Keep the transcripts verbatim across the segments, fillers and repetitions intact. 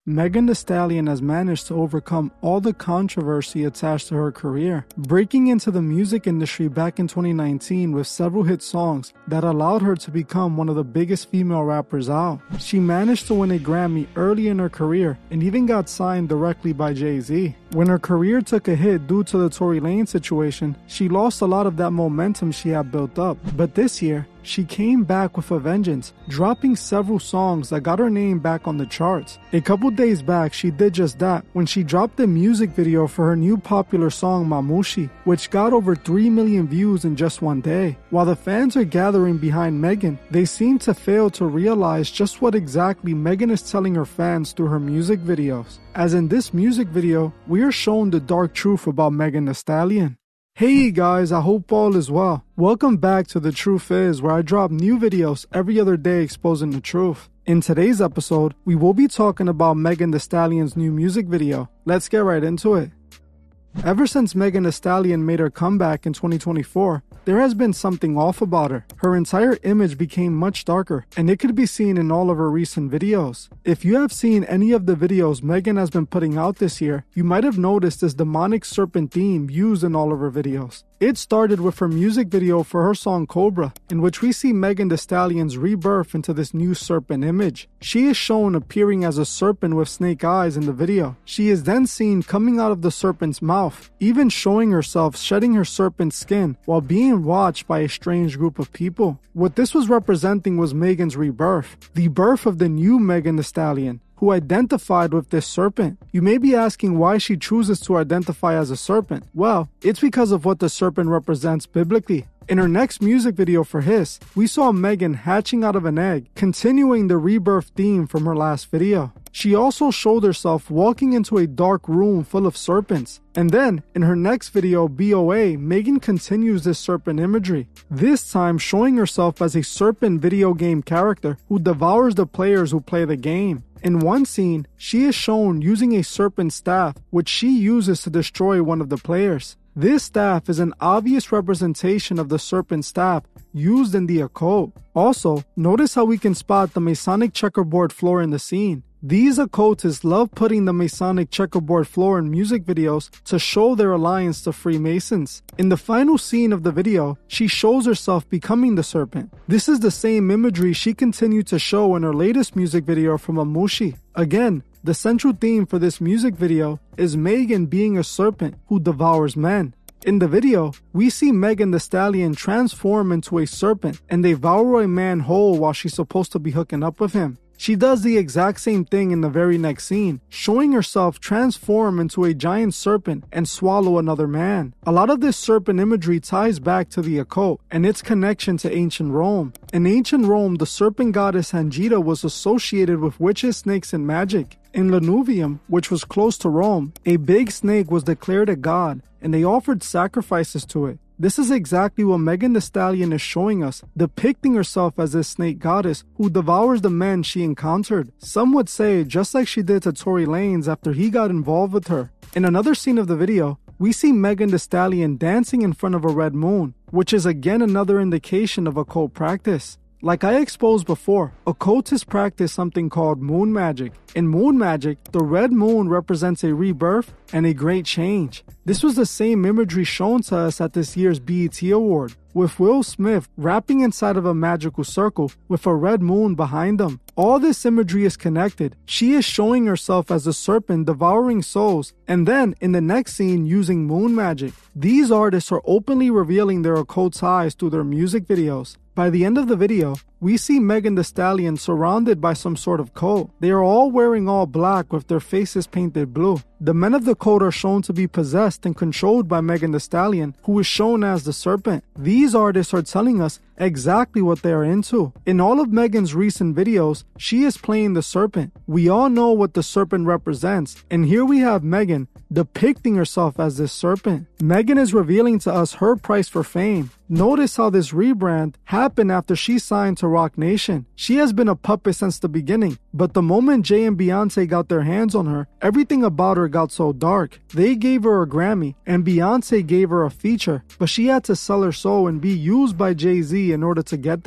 Megan Thee Stallion has managed to overcome all the controversy attached to her career, breaking into the music industry back in twenty nineteen with several hit songs that allowed her to become one of the biggest female rappers out. She managed to win a Grammy early in her career and even got signed directly by Jay-Z. When her career took a hit due to the Tory Lanez situation, she lost a lot of that momentum she had built up. But this year, she came back with a vengeance, dropping several songs that got her name back on the charts. A couple days back, she did just that when she dropped a music video for her new popular song Mamushi, which got over three million views in just one day. While the fans are gathering behind Megan, they seem to fail to realize just what exactly Megan is telling her fans through her music videos. As in this music video, we are shown the dark truth about Megan Thee Stallion. Hey guys, I hope all is well. Welcome back to The Truth Is, where I drop new videos every other day exposing the truth. In today's episode, we will be talking about Megan Thee Stallion's new music video. Let's get right into it. Ever since Megan Thee Stallion made her comeback in twenty twenty-four, there has been something off about her. Her entire image became much darker, and it could be seen in all of her recent videos. If you have seen any of the videos Megan has been putting out this year, you might have noticed this demonic serpent theme used in all of her videos. It started with her music video for her song Cobra, in which we see Megan Thee Stallion's rebirth into this new serpent image. She is shown appearing as a serpent with snake eyes in the video. She is then seen coming out of the serpent's mouth, even showing herself shedding her serpent skin while being watched by a strange group of people. What this was representing was Megan's rebirth, the birth of the new Megan Thee Stallion, who identified with this serpent. You may be asking why she chooses to identify as a serpent. Well, it's because of what the serpent represents biblically. In her next music video for Hiss, we saw Megan hatching out of an egg, continuing the rebirth theme from her last video. She also showed herself walking into a dark room full of serpents. And then, in her next video, B O A, Megan continues this serpent imagery, this time showing herself as a serpent video game character who devours the players who play the game. In one scene, she is shown using a serpent staff, which she uses to destroy one of the players. This staff is an obvious representation of the serpent staff used in the occult. Also, notice how we can spot the Masonic checkerboard floor in the scene. These occultists love putting the Masonic checkerboard floor in music videos to show their alliance to Freemasons. In the final scene of the video, she shows herself becoming the serpent. This is the same imagery she continued to show in her latest music video from Mamushi. Again, the central theme for this music video is Megan being a serpent who devours men. In the video, we see Megan Thee Stallion transform into a serpent and devour a man whole while she's supposed to be hooking up with him. She does the exact same thing in the very next scene, showing herself transform into a giant serpent and swallow another man. A lot of this serpent imagery ties back to the occult and its connection to ancient Rome. In ancient Rome, the serpent goddess Hangita was associated with witches, snakes, and magic. In Lanuvium, which was close to Rome, a big snake was declared a god, and they offered sacrifices to it. This is exactly what Megan Thee Stallion is showing us, depicting herself as this snake goddess who devours the men she encountered. Some would say just like she did to Tory Lanez after he got involved with her. In another scene of the video, we see Megan Thee Stallion dancing in front of a red moon, which is again another indication of occult practice. Like I exposed before, occultists practice something called moon magic. In moon magic, the red moon represents a rebirth and a great change. This was the same imagery shown to us at this year's B E T Award, with Will Smith rapping inside of a magical circle with a red moon behind him. All this imagery is connected. She is showing herself as a serpent devouring souls, and then in the next scene using moon magic. These artists are openly revealing their occult ties through their music videos. By the end of the video, we see Megan Thee Stallion surrounded by some sort of cult. They are all wearing all black with their faces painted blue. The men of the cult are shown to be possessed and controlled by Megan Thee Stallion, who is shown as the serpent. These artists are telling us exactly what they are into. In all of Megan's recent videos, she is playing the serpent. We all know what the serpent represents, and here we have Megan depicting herself as this serpent. Megan is revealing to us her price for fame. Notice how this rebrand happened after she signed to Roc Nation. She has been a puppet since the beginning, but the moment Jay and Beyonce got their hands on her, everything about her got so dark. They gave her a Grammy, and Beyonce gave her a feature, but she had to sell her soul and be used by Jay-Z in order to get that.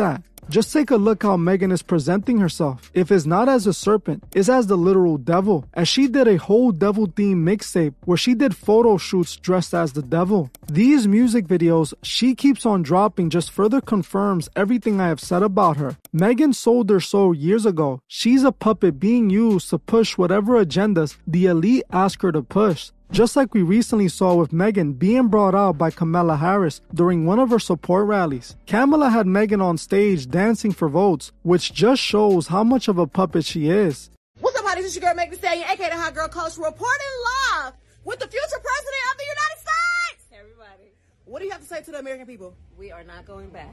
Just take a look how Megan is presenting herself. If it's not as a serpent, it's as the literal devil, as she did a whole devil-themed mixtape where she did photo shoots dressed as the devil. These music videos she keeps on dropping just further confirms everything I have said about her. Megan sold her soul years ago. She's a puppet being used to push whatever agendas the elite ask her to push. Just like we recently saw with Megan being brought out by Kamala Harris during one of her support rallies. Kamala had Megan on stage dancing for votes, which just shows how much of a puppet she is. What's up, honey? This is your girl, Megan Thee Stallion, aka the Hot Girl Coach, reporting live with the future president of the United States! Hey, everybody. What do you have to say to the American people? We are not going back.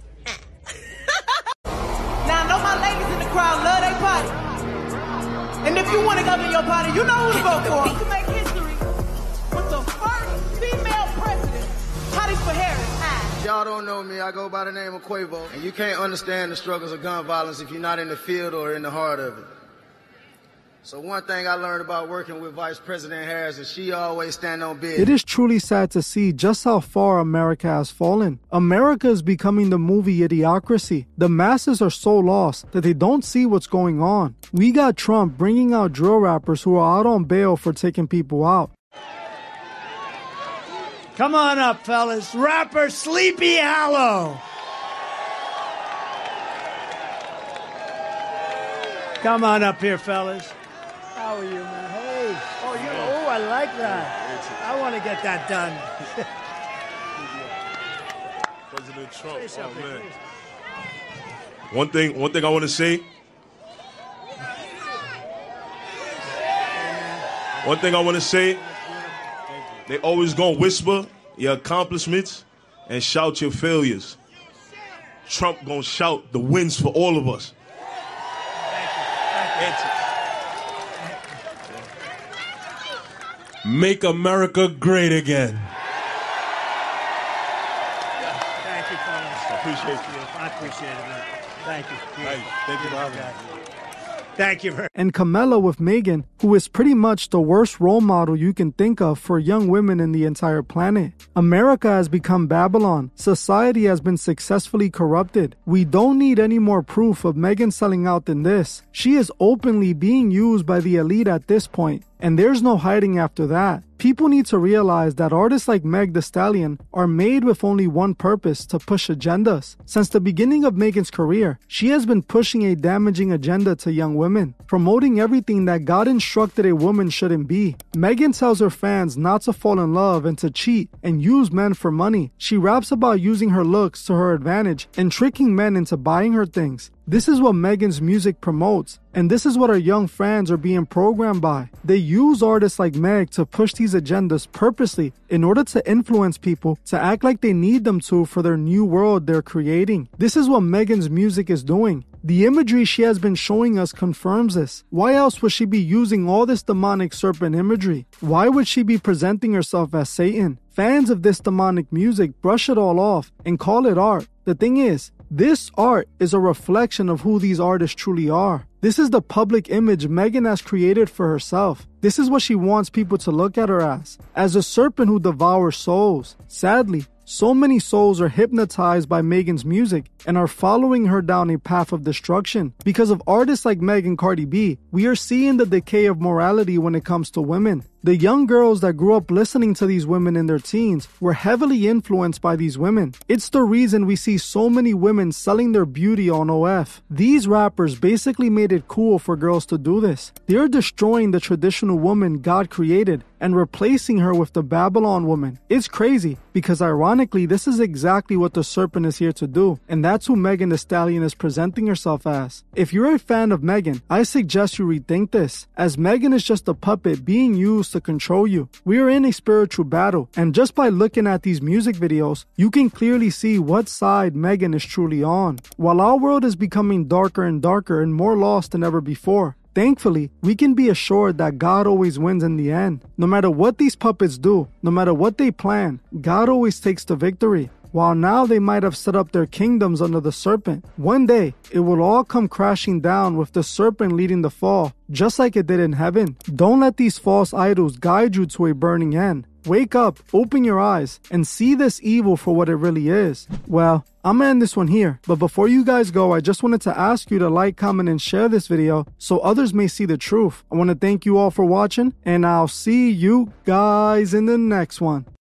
Now, I know my ladies in the crowd love their party. And if you want to go to your party, you know who to vote for. To make history with the first female president, Potti's for Harris. Hi. Y'all don't know me. I go by the name of Quavo. And you can't understand the struggles of gun violence if you're not in the field or in the heart of it. So one thing I learned about working with Vice President Harris is she always stand on business. It is truly sad to see just how far America has fallen. America is becoming the movie Idiocracy. The masses are so lost that they don't see what's going on. We got Trump bringing out drill rappers who are out on bail for taking people out. Come on up, fellas. Rapper Sleepy Hollow. Come on up here, fellas. How are you, man? Hey. Oh, you. Oh, I like that. I want to get that done. President Trump. Oh, man. One thing, one thing I want to say. One thing I want to say. They always gonna whisper your accomplishments and shout your failures. Trump gonna shout the wins for all of us. Make America great again. Thank you, fellas. I appreciate you. I appreciate it, man. Thank you. Hey, thank you for having me. Thank you very And Kamala with Megan, who is pretty much the worst role model you can think of for young women in the entire planet. America has become Babylon. Society has been successfully corrupted. We don't need any more proof of Megan selling out than this. She is openly being used by the elite at this point. And there's no hiding after that. People need to realize that artists like Meg Thee Stallion are made with only one purpose: to push agendas. Since the beginning of Megan's career, she has been pushing a damaging agenda to young women, promoting everything that God instructed a woman shouldn't be. Megan tells her fans not to fall in love and to cheat and use men for money. She raps about using her looks to her advantage and tricking men into buying her things. This is what Megan's music promotes, and this is what our young fans are being programmed by. They use artists like Meg to push these agendas purposely in order to influence people to act like they need them to for their new world they're creating. This is what Megan's music is doing. The imagery she has been showing us confirms this. Why else would she be using all this demonic serpent imagery? Why would she be presenting herself as Satan? Fans of this demonic music brush it all off and call it art. The thing is, this art is a reflection of who these artists truly are. This is the public image Megan has created for herself. This is what she wants people to look at her as, as a serpent who devours souls. Sadly, so many souls are hypnotized by Megan's music and are following her down a path of destruction. Because of artists like Meg and Cardi B, we are seeing the decay of morality when it comes to women. The young girls that grew up listening to these women in their teens were heavily influenced by these women. It's the reason we see so many women selling their beauty on O F. These rappers basically made it cool for girls to do this. They're destroying the traditional woman God created and replacing her with the Babylon woman. It's crazy because ironically, this is exactly what the serpent is here to do, and that's who Megan Thee Stallion is presenting herself as. If you're a fan of Megan, I suggest you rethink this, as Megan is just a puppet being used to control you. We are in a spiritual battle, and just by looking at these music videos, you can clearly see what side Megan is truly on. While our world is becoming darker and darker and more lost than ever before, thankfully, we can be assured that God always wins in the end. No matter what these puppets do, no matter what they plan, God always takes the victory. While now they might have set up their kingdoms under the serpent, one day it will all come crashing down with the serpent leading the fall, just like it did in heaven. Don't let these false idols guide you to a burning end. Wake up, open your eyes, and see this evil for what it really is. Well, I'm gonna end this one here, but before you guys go, I just wanted to ask you to like, comment, and share this video so others may see the truth. I want to thank you all for watching, and I'll see you guys in the next one.